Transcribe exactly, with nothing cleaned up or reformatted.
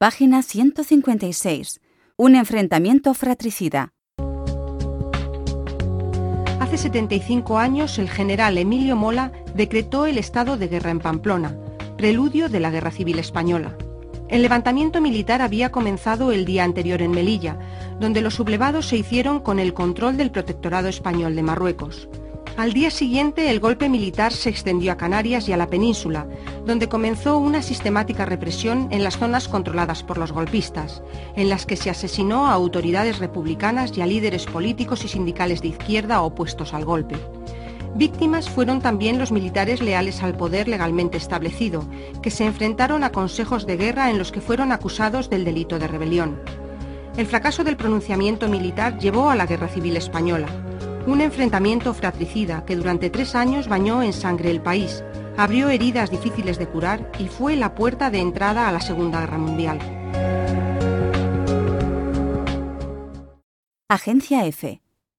Página ciento cincuenta y seis. Un enfrentamiento fratricida. Hace setenta y cinco años, el general Emilio Mola decretó el estado de guerra en Pamplona, preludio de la Guerra Civil Española. El levantamiento militar había comenzado el día anterior en Melilla, donde los sublevados se hicieron con el control del protectorado español de Marruecos. Al día siguiente, el golpe militar se extendió a Canarias y a la península, donde comenzó una sistemática represión en las zonas controladas por los golpistas, en las que se asesinó a autoridades republicanas y a líderes políticos y sindicales de izquierda opuestos al golpe. Víctimas fueron también los militares leales al poder legalmente establecido, que se enfrentaron a consejos de guerra en los que fueron acusados del delito de rebelión. El fracaso del pronunciamiento militar llevó a la Guerra Civil Española, un enfrentamiento fratricida que durante tres años bañó en sangre el país, abrió heridas difíciles de curar y fue la puerta de entrada a la Segunda Guerra Mundial. Agencia F.